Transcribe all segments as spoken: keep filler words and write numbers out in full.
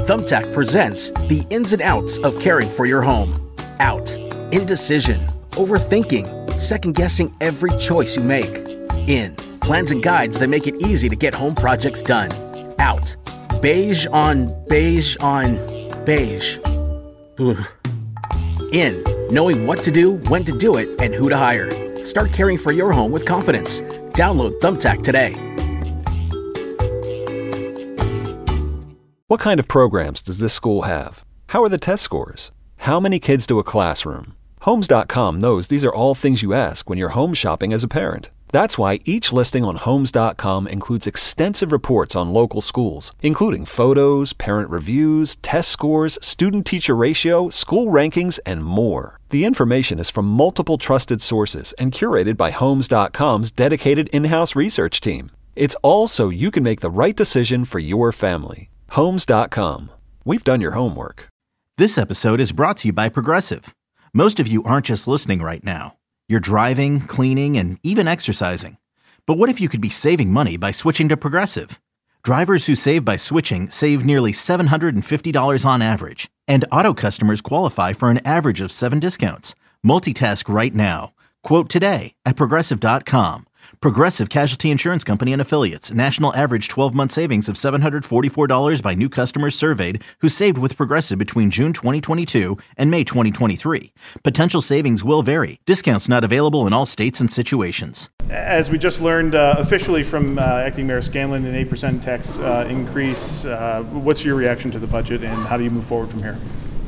Thumbtack presents the ins and outs of caring for your home. Out. Indecision. Overthinking. Second-guessing every choice you make. In. Plans and guides that make it easy to get home projects done. Out. Beige on beige on beige. Ugh. In. Knowing what to do, when to do it, and who to hire. Start caring for your home with confidence. Download Thumbtack today. What kind of programs does this school have? How are the test scores? How many kids do a classroom? Homes dot com knows these are all things you ask when you're home shopping as a parent. That's why each listing on Homes dot com includes extensive reports on local schools, including photos, parent reviews, test scores, student-teacher ratio, school rankings, and more. The information is from multiple trusted sources and curated by Homes dot com's dedicated in-house research team. It's all so you can make the right decision for your family. Homes dot com. We've done your homework. This episode is brought to you by Progressive. Most of you aren't just listening right now. You're driving, cleaning, and even exercising. But what if you could be saving money by switching to Progressive? Drivers who save by switching save nearly seven hundred fifty dollars on average. And auto customers qualify for an average of seven discounts. Multitask right now. Quote today at Progressive dot com. Progressive Casualty Insurance Company and Affiliates. National average twelve-month savings of seven hundred forty-four dollars by new customers surveyed who saved with Progressive between June twenty twenty-two and May twenty twenty-three. Potential savings will vary. Discounts not available in all states and situations. As we just learned uh, officially from uh, Acting Mayor Scanlon, an eight percent tax uh, increase. Uh, what's your reaction to the budget and how do you move forward from here?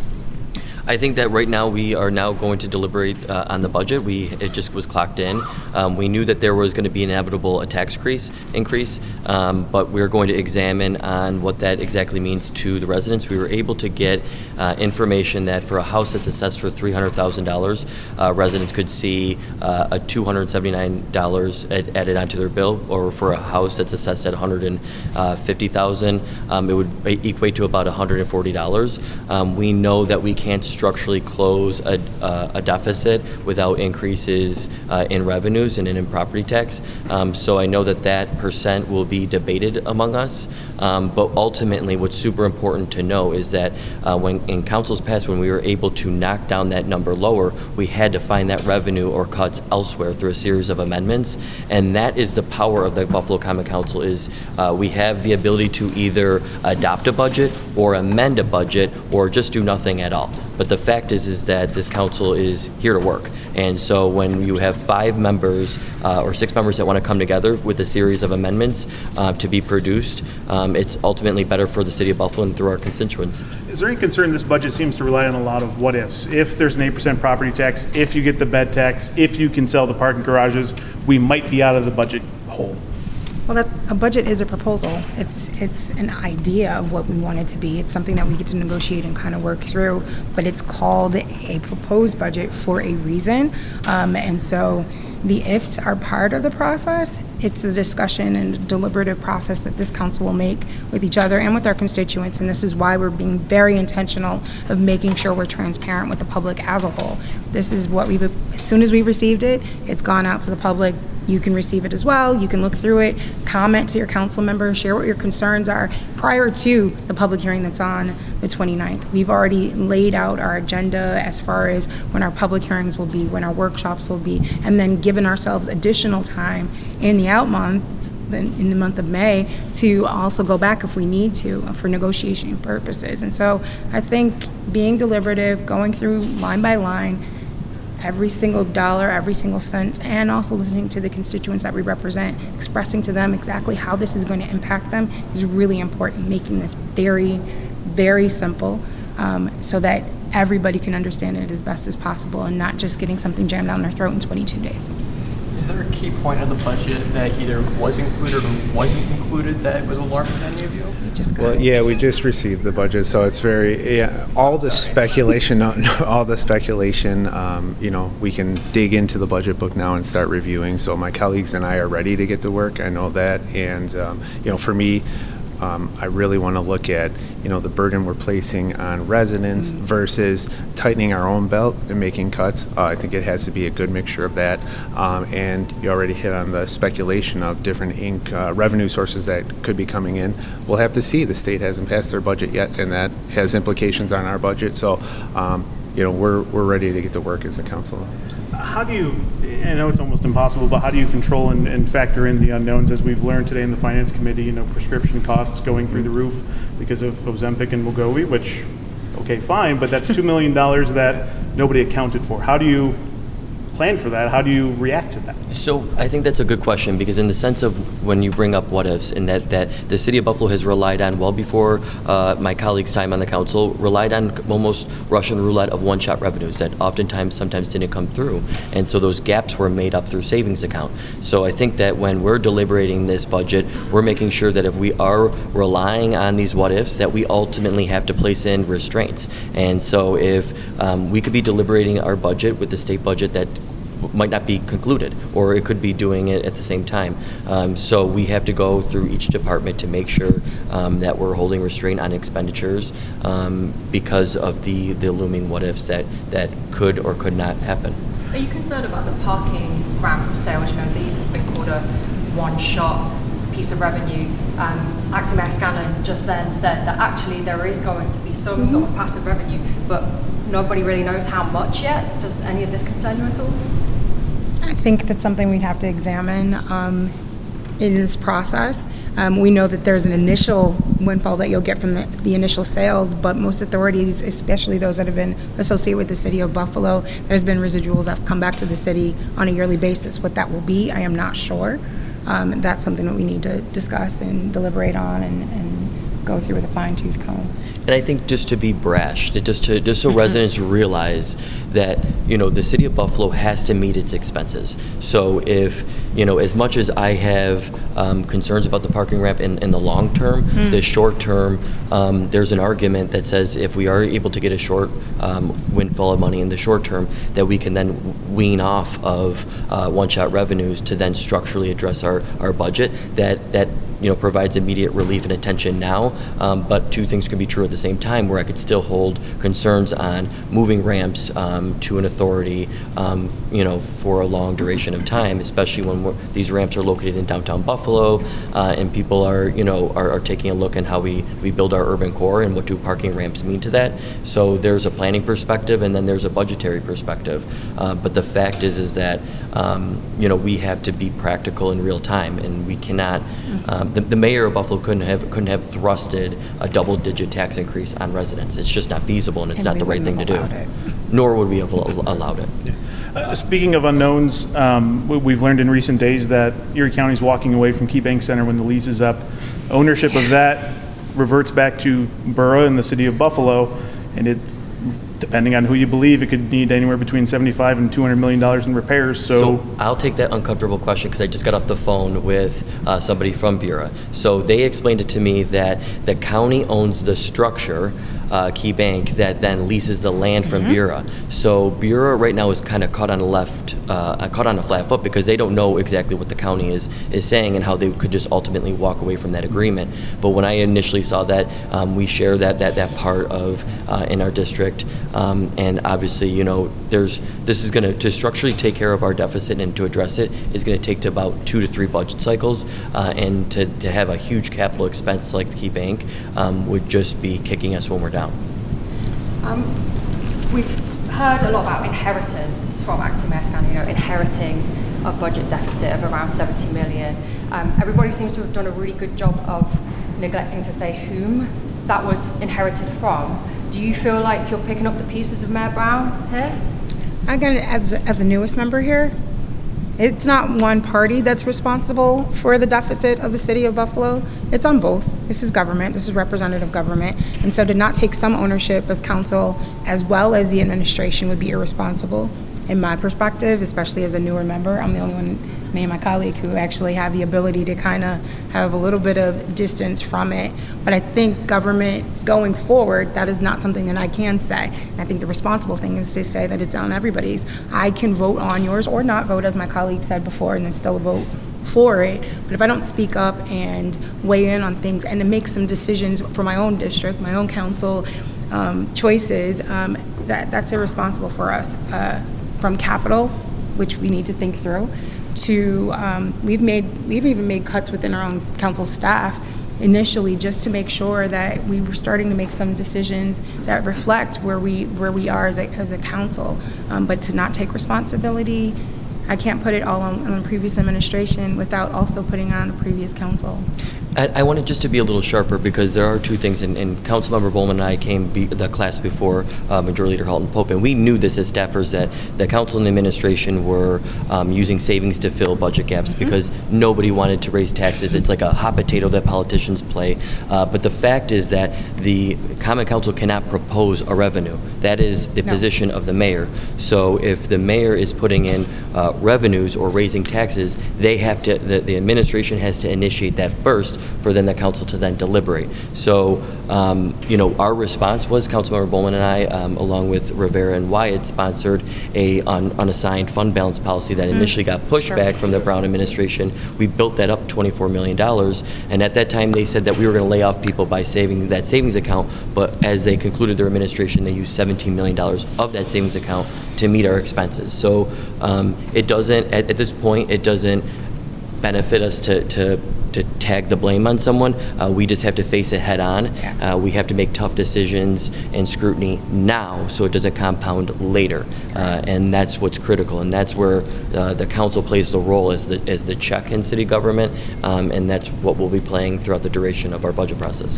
I think that right now we are now going to deliberate uh, on the budget. We it just was clocked in. Um, we knew that there was going to be inevitable a tax increase, increase, um, but we're going to examine on what that exactly means to the residents. We were able to get uh, information that for a house that's assessed for three hundred thousand dollars, uh, residents could see uh, a two hundred seventy-nine dollars ad- added onto their bill, or for a house that's assessed at one hundred fifty thousand dollars, um, it would equate to about one hundred forty dollars. Um, we know that we can't structurally close a, uh, a deficit without increases uh, in revenues and in property tax. Um, so I know that that percent will be debated among us. Um, but ultimately, what's super important to know is that uh, when in council's past, when we were able to knock down that number lower, we had to find that revenue or cuts elsewhere through a series of amendments. And that is the power of the Buffalo Common Council is uh, we have the ability to either adopt a budget or amend a budget or just do nothing at all. But the fact is is that this council is here to work. And so when you have five members uh, or six members that want to come together with a series of amendments uh, to be produced, um, it's ultimately better for the city of Buffalo and through our constituents. Is there any concern this budget seems to rely on a lot of what ifs? If there's an eight percent property tax, if you get the bed tax, if you can sell the parking garages, we might be out of the budget hole. Well, that, a budget is a proposal. It's it's an idea of what we want it to be. It's something that we get to negotiate and kind of work through, but it's called a proposed budget for a reason. Um, and so the ifs are part of the process. It's the discussion and deliberative process that this council will make with each other and with our constituents, and this is why we're being very intentional of making sure we're transparent with the public as a whole. This is what we've, as soon as we received it, it's gone out to the public. You can receive it as well. You can look through it, comment to your council members, share what your concerns are prior to the public hearing that's on the twenty-ninth. We've already laid out our agenda as far as when our public hearings will be, when our workshops will be, and then given ourselves additional time in the out month, in the month of May, to also go back if we need to for negotiation purposes. And so I think being deliberative, going through line by line, every single dollar, every single cent, and also listening to the constituents that we represent, expressing to them exactly how this is going to impact them is really important, making this very, very simple um, so that everybody can understand it as best as possible and not just getting something jammed down their throat in twenty-two days. Is there a key point of the budget that either was included or wasn't included that was alarming to any of you? Just well, yeah, we just received the budget, so it's very yeah, all the speculation. No, no, all the speculation. Um, you know, we can dig into the budget book now and start reviewing. So my colleagues and I are ready to get to work. I know that, and um, you know, for me. um, I really want to look at, you know, the burden we're placing on residents mm-hmm. versus tightening our own belt and making cuts. Uh, I think it has to be a good mixture of that. Um, and you already hit on the speculation of different ink uh, revenue sources that could be coming in. We'll have to see. The state hasn't passed their budget yet, and that has implications on our budget. So, um, you know, we're we're ready to get to work as a council. How do you, I know it's almost impossible, but how do you control and, and factor in the unknowns as we've learned today in the Finance Committee, you know, prescription costs going through the roof because of Ozempic and Wegovy, which, okay, fine, but that's two million dollars that nobody accounted for. How do you plan for that? How do you react to that? So I think that's a good question, because in the sense of when you bring up what ifs, and that, that the city of Buffalo has relied on, well before uh, my colleague's time on the council, relied on almost Russian roulette of one-shot revenues that oftentimes sometimes didn't come through. And so those gaps were made up through savings account. So I think that when we're deliberating this budget, we're making sure that if we are relying on these what ifs, that we ultimately have to place in restraints. And so if um, we could be deliberating our budget with the state budget that might not be concluded, or it could be doing it at the same time. Um, so we have to go through each department to make sure um, that we're holding restraint on expenditures um, because of the, the looming what ifs that, that could or could not happen. Are you concerned about the parking ramp sales? You know, these have been called a one-shot piece of revenue. Um, Acting Mayor Scanlon just then said that actually there is going to be some mm-hmm. sort of passive revenue, but nobody really knows how much yet. Does any of this concern you at all? I think that's something we'd have to examine um, in this process. Um, we know that there's an initial windfall that you'll get from the, the initial sales, but most authorities, especially those that have been associated with the city of Buffalo, there's been residuals that have come back to the city on a yearly basis. What that will be, I am not sure. Um, that's something that we need to discuss and deliberate on and, and go through with a fine-tooth comb. And I think just to be brash, that just to just so residents realize that, you know, the city of Buffalo has to meet its expenses. So if, you know, as much as I have um, concerns about the parking ramp in, in the long term, mm. the short term, um, there's an argument that says if we are able to get a short um, windfall of money in the short term, that we can then wean off of uh, one-shot revenues to then structurally address our, our budget. That that you know, provides immediate relief and attention now, um, but two things could be true at the same time, where I could still hold concerns on moving ramps um, to an authority, um, you know, for a long duration of time, especially when we're, these ramps are located in downtown Buffalo, uh, and people are, you know, are, are taking a look at how we, we build our urban core and what do parking ramps mean to that. So there's a planning perspective, and then there's a budgetary perspective. Uh, but the fact is, is that, um, you know, we have to be practical in real time, and we cannot, um, The, the mayor of Buffalo couldn't have couldn't have thrusted a double-digit tax increase on residents. It's just not feasible, and it's and not the right thing to do. It. Nor would we have allowed it. Yeah. Uh, speaking of unknowns, um, we, we've learned in recent days that Erie County is walking away from Key Bank Center when the lease is up. Ownership of that reverts back to Borough and the city of Buffalo, and it, depending on who you believe, it could need anywhere between seventy-five and two hundred million dollars in repairs. So, so I'll take that uncomfortable question, because I just got off the phone with uh, somebody from Bureau. So they explained it to me that the county owns the structure, uh, Key Bank, that then leases the land from mm-hmm. Bureau. So Bureau right now is kind of caught on a left, uh, caught on a flat foot, because they don't know exactly what the county is is saying and how they could just ultimately walk away from that agreement. But when I initially saw that, um, we share that that that part of uh, in our district. Um, and obviously, you know, there's this is going to to structurally take care of our deficit and to address it is going to take to about two to three budget cycles, uh, and to, to have a huge capital expense like the Key Bank um, would just be kicking us when we're down. Um, we've heard a lot about inheritance from Acting Mayor Scanlon, you know, inheriting a budget deficit of around seventy million. Um, everybody seems to have done a really good job of neglecting to say whom that was inherited from. Do you feel like you're picking up the pieces of Mayor Brown here? Again, as, as the newest member here, it's not one party that's responsible for the deficit of the city of Buffalo. It's on both. This is government. This is representative government. And so to not take some ownership as council as well as the administration would be irresponsible. In my perspective, especially as a newer member, I'm the only one, me and my colleague, who actually have the ability to kind of have a little bit of distance from it. But I think government going forward, that is not something that I can say. I think the responsible thing is to say that it's on everybody's. I can vote on yours or not vote, as my colleague said before, and then still vote for it, but if I don't speak up and weigh in on things and to make some decisions for my own district, my own council um, choices, um, that that's irresponsible for us. Uh, from capital, which we need to think through, to um, we've made we've even made cuts within our own council staff initially just to make sure that we were starting to make some decisions that reflect where we where we are as a, as a council, um, but to not take responsibility. I can't put it all on, on the previous administration without also putting it on the previous council. I, I wanted just to be a little sharper because there are two things, and, and Councilmember Bowman and I came be, the class before uh, Majority Leader Halton Pope, and we knew this as staffers that the council and the administration were um, using savings to fill budget gaps mm-hmm. because nobody wanted to raise taxes. It's like a hot potato that politicians play. Uh, but the fact is that the Common Council cannot propose a revenue. That is the no. position of the mayor. So if the mayor is putting in uh, revenues or raising taxes, they have to, the, the administration has to initiate that first for then the council to then deliberate. So, um, you know, our response was Councilmember Bowman and I, um, along with Rivera and Wyatt, sponsored a un, unassigned fund balance policy that initially mm, got pushed sure. back from the Brown administration. We built that up twenty-four million dollars, and at that time they said that we were going to lay off people by saving that savings account, but as they concluded their administration, they used seventeen million dollars of that savings account to meet our expenses. So um, it doesn't, at, at this point, it doesn't benefit us to, to to tag the blame on someone. Uh, we just have to face it head on. Yeah. Uh, we have to make tough decisions and scrutiny now so it doesn't compound later. Uh, and that's what's critical. And that's where uh, the council plays the role as the, as the check in city government. Um, and that's what we'll be playing throughout the duration of our budget process.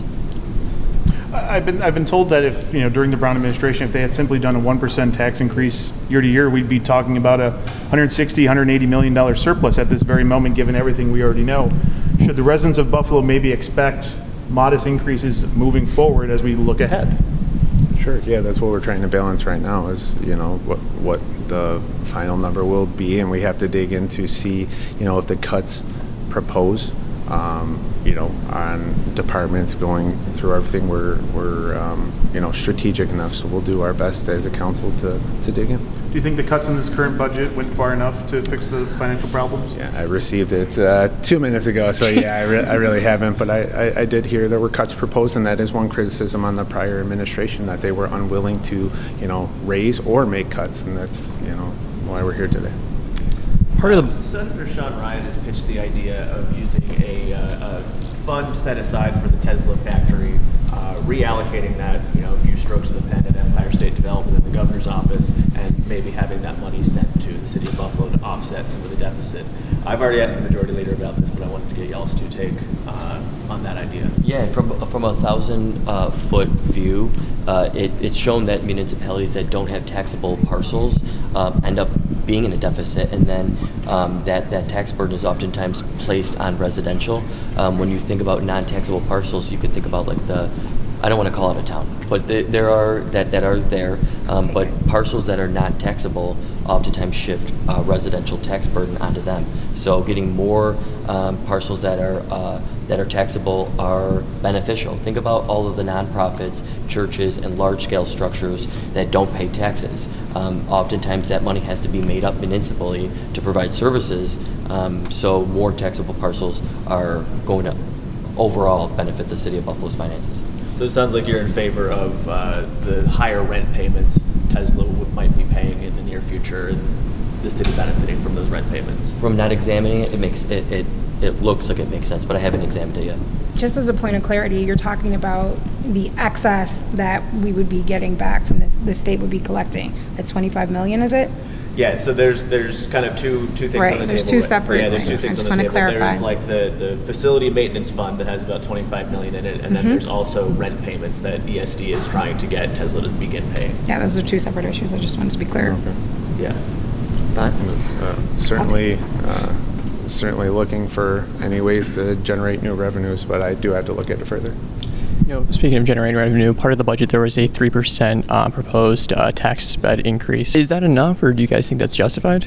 I've been I've been told that if, you know, during the Brown administration, if they had simply done a one percent tax increase year to year, we'd be talking about a one hundred sixty, one hundred eighty million dollars surplus at this very moment, given everything we already know. Should the residents of Buffalo maybe expect modest increases moving forward as we look ahead? Sure. Yeah, that's what we're trying to balance right now is, you know, what what the final number will be, and we have to dig in to see, you know, if the cuts proposed, um, you know, on departments going through everything, we're, we're um, you know, strategic enough. So we'll do our best as a council to, to dig in. Do you think the cuts in this current budget went far enough to fix the financial problems? Yeah, I received it uh, two minutes ago, so yeah, I, re I really haven't, but I, I, I did hear there were cuts proposed, and that is one criticism on the prior administration, that they were unwilling to, you know, raise or make cuts, and that's, you know, why we're here today. Part of the Senator Sean Ryan has pitched the idea of using a, uh, a fund set aside for the Tesla factory, uh, reallocating that, you know, a few strokes of the pen at Empire State Development in the governor's office, and maybe having that money sent to the city of Buffalo to offset some of the deficit. I've already asked the majority leader about this, but I wanted to get y'all's two take uh, on that idea. Yeah, from from a thousand uh, foot view, uh, it, it's shown that municipalities that don't have taxable parcels uh, end up being in a deficit, and then um, that, that tax burden is oftentimes placed on residential. Um, when you think about non-taxable parcels, you could think about like the, I don't want to call it a town, but the, there are that, that are there, um, but parcels that are not taxable oftentimes shift uh, residential tax burden onto them. So getting more um, parcels that are uh, that are taxable are beneficial. Think about all of the nonprofits, churches, and large-scale structures that don't pay taxes. Um, oftentimes that money has to be made up municipally to provide services, um, so more taxable parcels are going to overall benefit the city of Buffalo's finances. So it sounds like you're in favor of uh, the higher rent payments Tesla might be paying in the near future, and the city benefiting from those rent payments. From not examining it, it makes it, it it looks like it makes sense, but I haven't examined it yet. Just as a point of clarity, you're talking about the excess that we would be getting back from this, the state would be collecting. That's twenty-five million, is it? Yeah, so there's there's kind of two two things right, on the there's table. Two separate yeah, there's two things I just on the want table. To clarify. There's like the, the facility maintenance fund that has about twenty-five million in it, and mm-hmm. then there's also rent payments that E S D is trying to get Tesla to begin paying. Yeah, those are two separate issues. I just wanted to be clear. Okay. Yeah. Thoughts? Uh, certainly, uh, certainly looking for any ways to generate new revenues, but I do have to look at it further. You know, speaking of generating revenue, part of the budget there was a three percent uh, proposed uh, tax bed increase. Is that enough, or do you guys think that's justified?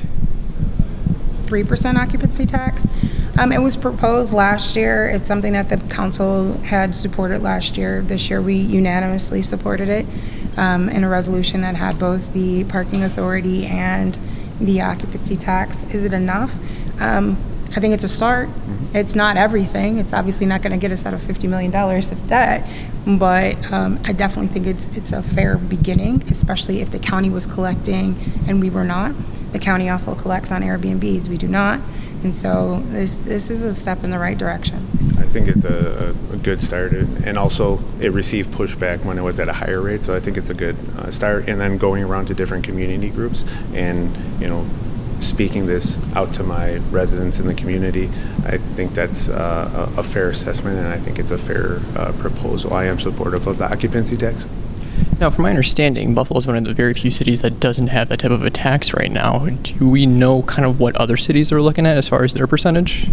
three percent occupancy tax. Um, it was proposed last year. It's something that the council had supported last year. This year we unanimously supported it um, in a resolution that had both the parking authority and the occupancy tax. Is it enough? Um, I think it's a start. Mm-hmm. It's not everything. It's obviously not going to get us out of fifty million dollars of debt, but um, I definitely think it's it's a fair beginning, especially if the county was collecting and we were not. The county also collects on Airbnbs. We do not. And so this this is a step in the right direction. I think it's a, a good start, and also it received pushback when it was at a higher rate, so I think it's a good uh, start. And then going around to different community groups and, you know, speaking this out to my residents in the community, I think that's uh, a, a fair assessment, and I think it's a fair uh, proposal. I am supportive of the occupancy tax. Now, from my understanding, Buffalo is one of the very few cities that doesn't have that type of a tax right now. Do we know kind of what other cities are looking at as far as their percentage?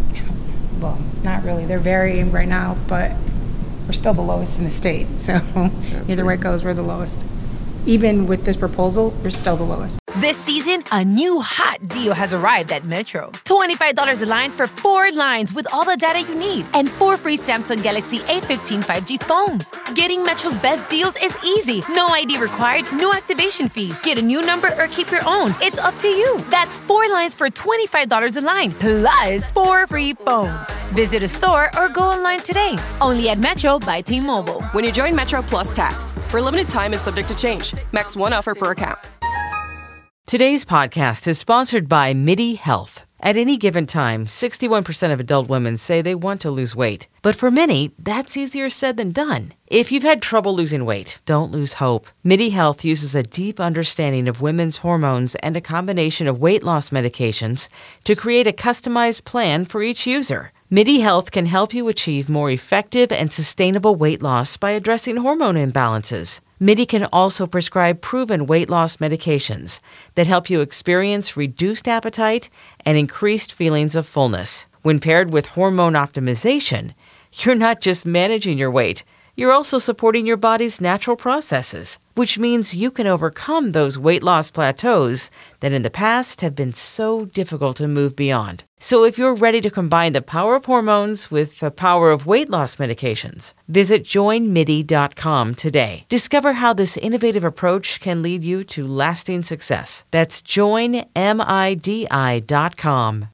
Well, not really. They're varying right now, but we're still the lowest in the state. So yeah, either way it goes, we're the lowest. Even with this proposal, we're still the lowest. This season, a new hot deal has arrived at Metro. twenty-five dollars a line for four lines with all the data you need and four free Samsung Galaxy A fifteen five G phones. Getting Metro's best deals is easy. No I D required, no activation fees. Get a new number or keep your own. It's up to you. That's four lines for twenty-five dollars a line, plus four free phones. Visit a store or go online today. Only at Metro by T-Mobile. When you join Metro Plus Tax, for a limited time and subject to change. Max one offer per account. Today's podcast is sponsored by MIDI Health. At any given time, sixty-one percent of adult women say they want to lose weight. But for many, that's easier said than done. If you've had trouble losing weight, don't lose hope. MIDI Health uses a deep understanding of women's hormones and a combination of weight loss medications to create a customized plan for each user. MIDI Health can help you achieve more effective and sustainable weight loss by addressing hormone imbalances. MIDI can also prescribe proven weight loss medications that help you experience reduced appetite and increased feelings of fullness. When paired with hormone optimization, you're not just managing your weight, you're also supporting your body's natural processes, which means you can overcome those weight loss plateaus that in the past have been so difficult to move beyond. So if you're ready to combine the power of hormones with the power of weight loss medications, visit join midi dot com today. Discover how this innovative approach can lead you to lasting success. That's join midi dot com.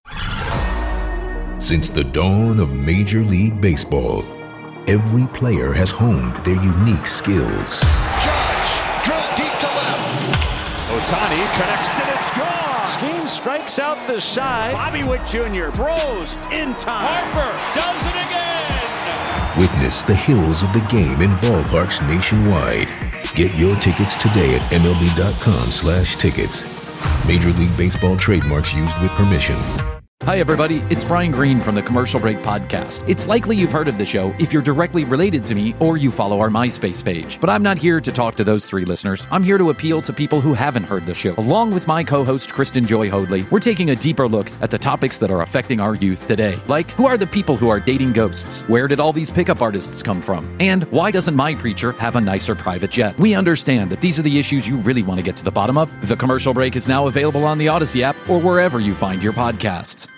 Since the dawn of Major League Baseball, every player has honed their unique skills. Judge, drill deep to left. Ohtani connects and it's gone. Skeen strikes out the side. Bobby Witt Junior throws in time. Harper does it again. Witness the heroes of the game in ballparks nationwide. Get your tickets today at M L B dot com slash tickets. Major League Baseball trademarks used with permission. Hi, everybody. It's Brian Green from the Commercial Break Podcast. It's likely you've heard of the show if you're directly related to me or you follow our MySpace page. But I'm not here to talk to those three listeners. I'm here to appeal to people who haven't heard the show. Along with my co-host, Kristen Joy Hoadley, we're taking a deeper look at the topics that are affecting our youth today. Like, who are the people who are dating ghosts? Where did all these pickup artists come from? And why doesn't my preacher have a nicer private jet? We understand that these are the issues you really want to get to the bottom of. The Commercial Break is now available on the Odyssey app or wherever you find your podcasts.